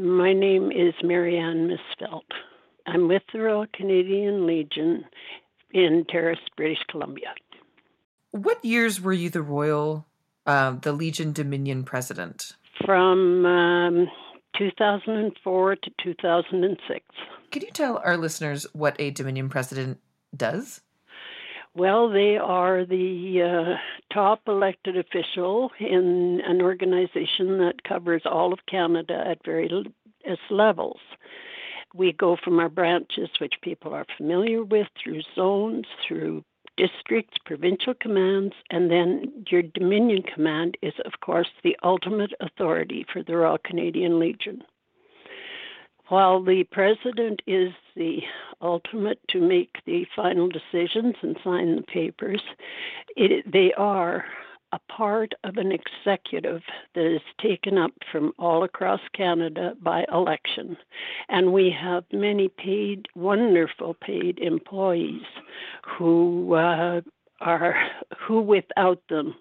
My name is Marianne Misfelt. I'm with the Royal Canadian Legion in Terrace, British Columbia. What years were you the Legion Dominion president? From 2004 to 2006. Could you tell our listeners what a Dominion president does? Well, they are the top elected official in an organization that covers all of Canada at various levels. We go from our branches, which people are familiar with, through zones, through districts, provincial commands, and then your Dominion Command is, of course, the ultimate authority for the Royal Canadian Legion. While the president is the ultimate to make the final decisions and sign the papers, they are a part of an executive that is taken up from all across Canada by election. And we have many wonderful paid employees who without them,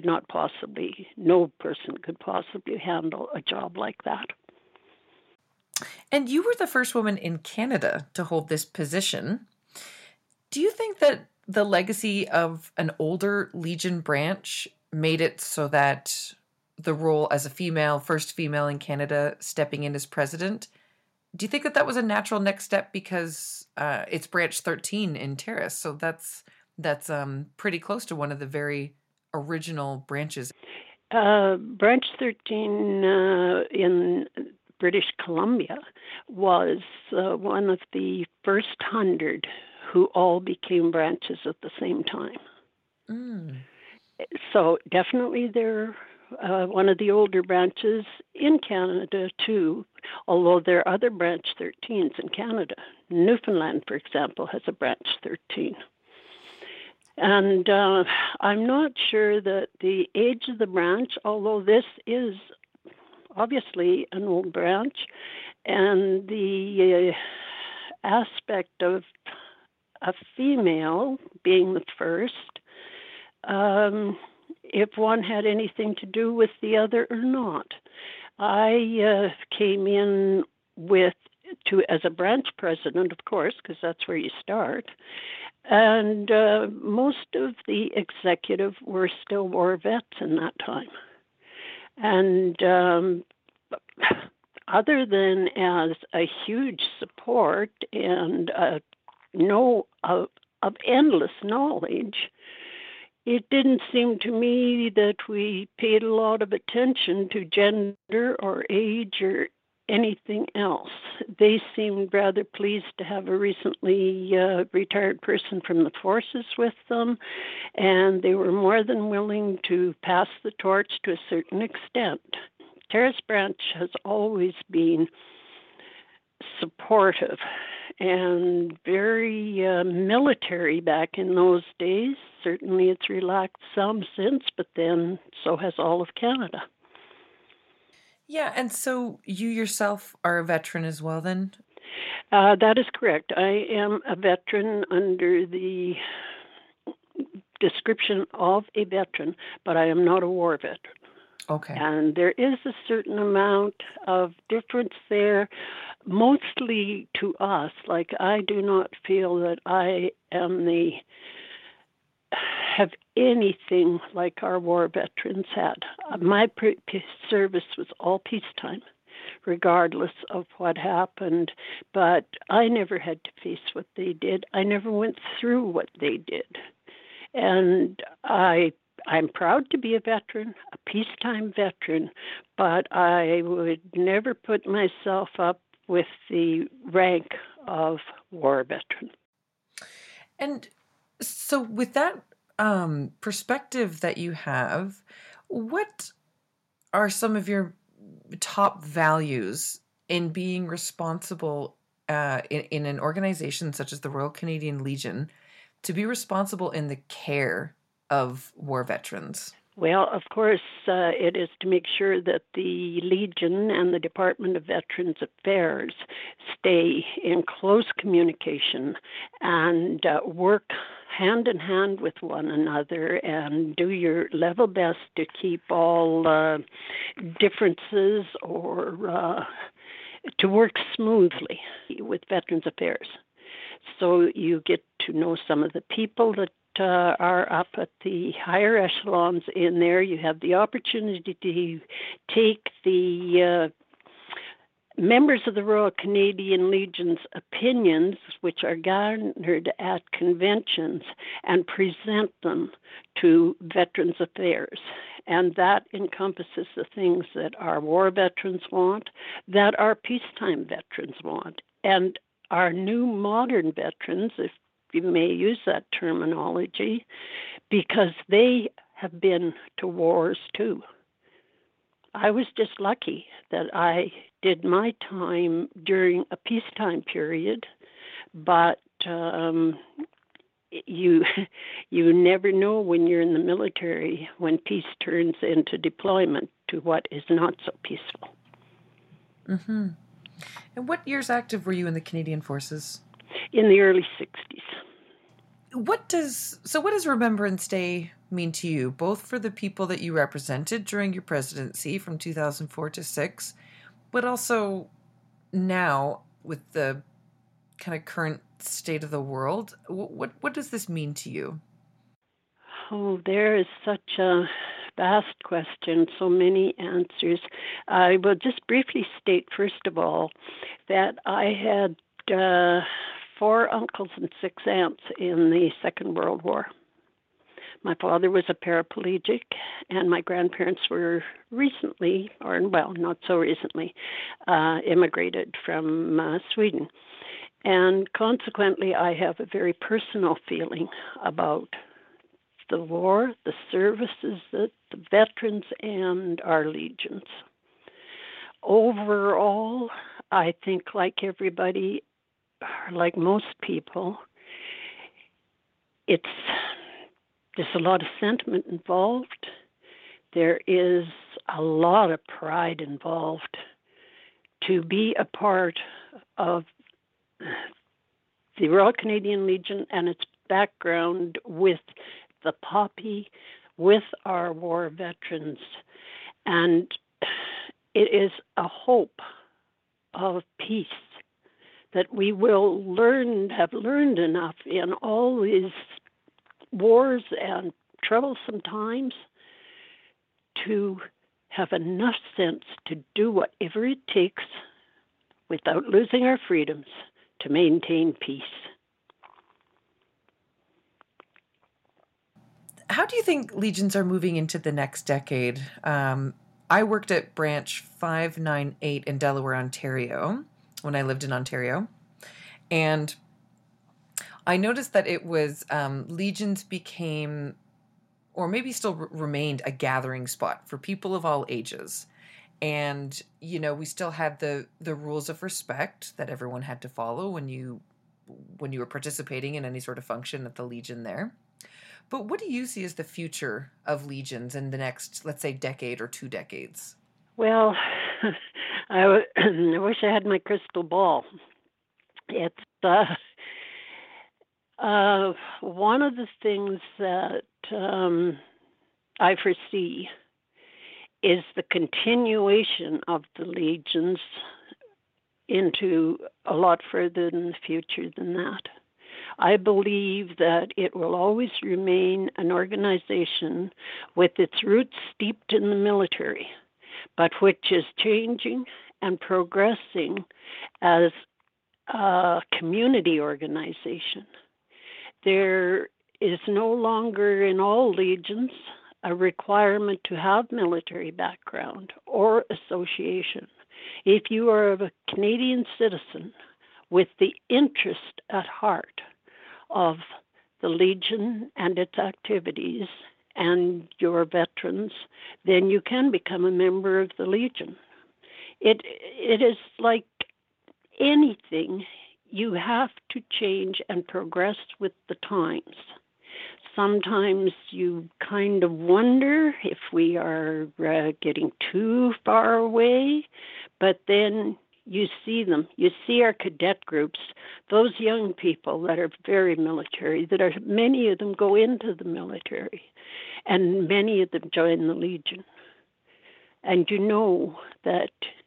no person could possibly handle a job like that. And you were the first woman in Canada to hold this position. Do you think that the legacy of an older Legion branch made it so that the role as a first female in Canada stepping in as president, do you think that was a natural next step because it's branch 13 in Terrace, so that's pretty close to one of the very original branches? Branch 13 in British Columbia was one of the first 100 who all became branches at the same time. Mm. So definitely they're one of the older branches in Canada too, although there are other branch 13s in Canada. Newfoundland, for example, has a branch 13. And I'm not sure that the age of the branch, although this is obviously an old branch, and the aspect of a female being the first, if one had anything to do with the other or not. I came in as a branch president, of course, because that's where you start. And most of the executive were still war vets in that time. And other than as a huge support and of endless knowledge, it didn't seem to me that we paid a lot of attention to gender or age or anything else. They seemed rather pleased to have a recently retired person from the forces with them, and they were more than willing to pass the torch to a certain extent. Terrace Branch has always been supportive and very military back in those days. Certainly it's relaxed some since, but then so has all of Canada. Yeah, and so you yourself are a veteran as well then? That is correct. I am a veteran under the description of a veteran, but I am not a war veteran. Okay. And there is a certain amount of difference there, mostly to us. Like, I do not feel that I have anything like our war veterans had. My service was all peacetime, regardless of what happened. But I never had to face what they did. I never went through what they did. And I'm proud to be a veteran, a peacetime veteran, but I would never put myself up with the rank of war veteran. And so with that perspective that you have, what are some of your top values in being responsible in an organization such as the Royal Canadian Legion to be responsible in the care of war veterans? Well, of course, it is to make sure that the Legion and the Department of Veterans Affairs stay in close communication and work hand in hand with one another and do your level best to keep all differences or to work smoothly with Veterans Affairs. So you get to know some of the people that are up at the higher echelons in there. You have the opportunity to take the members of the Royal Canadian Legion's opinions, which are garnered at conventions, and present them to Veterans Affairs. And that encompasses the things that our war veterans want, that our peacetime veterans want, and our new modern veterans, if you may use that terminology, because they have been to wars too. I was just lucky that I did my time during a peacetime period, but you never know when you're in the military when peace turns into deployment to what is not so peaceful. Mm-hmm. And what years active were you in the Canadian Forces? In the early 60s. What does Remembrance Day mean to you, both for the people that you represented during your presidency from 2004 to 6, but also now with the kind of current state of the world? What does this mean to you? Oh, there is such a vast question, so many answers. I will just briefly state, first of all, that I had 4 uncles and 6 aunts in the Second World War. My father was a paraplegic, and my grandparents were recently, or well, not so recently, immigrated from Sweden. And consequently, I have a very personal feeling about the war, the services, the veterans, and our legions. Overall, I think like everybody, like most people, there's a lot of sentiment involved. There is a lot of pride involved to be a part of the Royal Canadian Legion and its background with the poppy, with our war veterans. And it is a hope of peace that we will have learned enough in all these wars and troublesome times to have enough sense to do whatever it takes without losing our freedoms to maintain peace. How do you think legions are moving into the next decade? I worked at Branch 598 in Delaware, Ontario, when I lived in Ontario. And I noticed that it was legions became, or maybe still remained, a gathering spot for people of all ages. And, we still had the rules of respect that everyone had to follow when you were participating in any sort of function at the Legion there. But what do you see as the future of legions in the next, let's say, decade or 2 decades? Well, I wish I had my crystal ball. It's one of the things that I foresee is the continuation of the legions into a lot further in the future than that. I believe that it will always remain an organization with its roots steeped in the military, but which is changing and progressing as a community organization. There is no longer in all legions a requirement to have military background or association. If you are a Canadian citizen with the interest at heart of the Legion and its activities and your veterans, then you can become a member of the Legion. It is like anything, you have to change and progress with the times. Sometimes you kind of wonder if we are getting too far away, but then you see them. You see our cadet groups, those young people that are very military, many of them go into the military, and many of them join the Legion. And you know that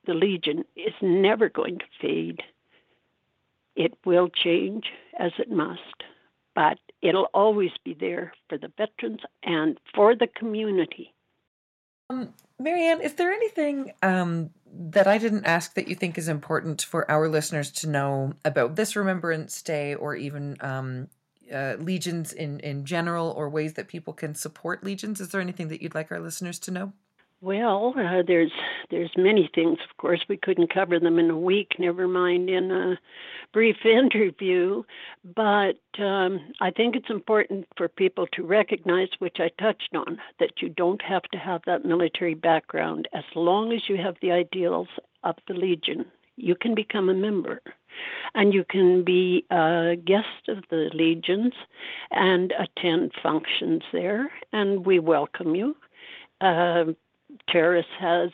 the Legion is never going to fade. It will change as it must, but it'll always be there for the veterans and for the community. Marianne, is there anything that I didn't ask that you think is important for our listeners to know about this Remembrance Day, or even Legions in general, or ways that people can support Legions? Is there anything that you'd like our listeners to know? Well, there's many things. Of course, we couldn't cover them in a week, never mind in a brief interview. But I think it's important for people to recognize, which I touched on, that you don't have to have that military background. As long as you have the ideals of the Legion, you can become a member. And you can be a guest of the Legions and attend functions there, and we welcome you. Terrace has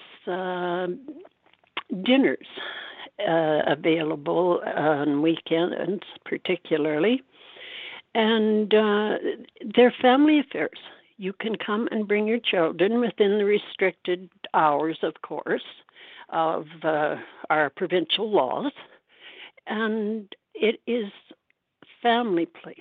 dinners available on weekends, particularly, and they're family affairs. You can come and bring your children within the restricted hours, of course, of our provincial laws, and it is a family place.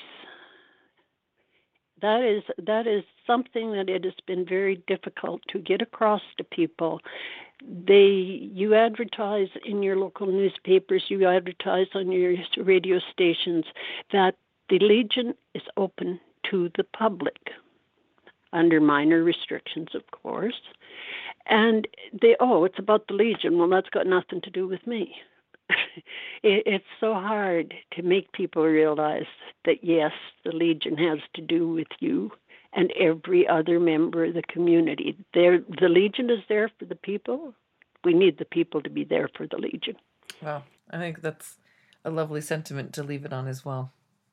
That is something that it has been very difficult to get across to people. You advertise in your local newspapers, you advertise on your radio stations that the Legion is open to the public, under minor restrictions, of course. And it's about the Legion. Well, that's got nothing to do with me. It's so hard to make people realize that, yes, the Legion has to do with you and every other member of the community. The Legion is there for the people. We need the people to be there for the Legion. Well, I think that's a lovely sentiment to leave it on as well.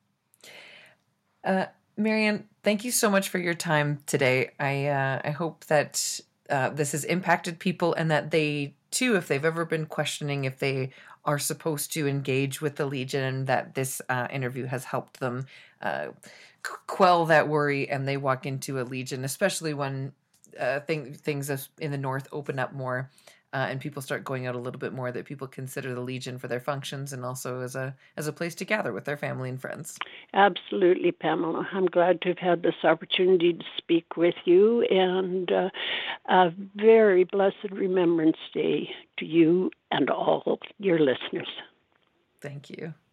Marianne, thank you so much for your time today. I hope that this has impacted people, and that they, too, if they've ever been questioning if they are supposed to engage with the Legion, and that this interview has helped them quell that worry, and they walk into a Legion, especially when things in the North open up more, and people start going out a little bit more, that people consider the Legion for their functions and also as a place to gather with their family and friends. Absolutely, Pamela. I'm glad to have had this opportunity to speak with you, and a very blessed Remembrance Day to you and all your listeners. Thank you.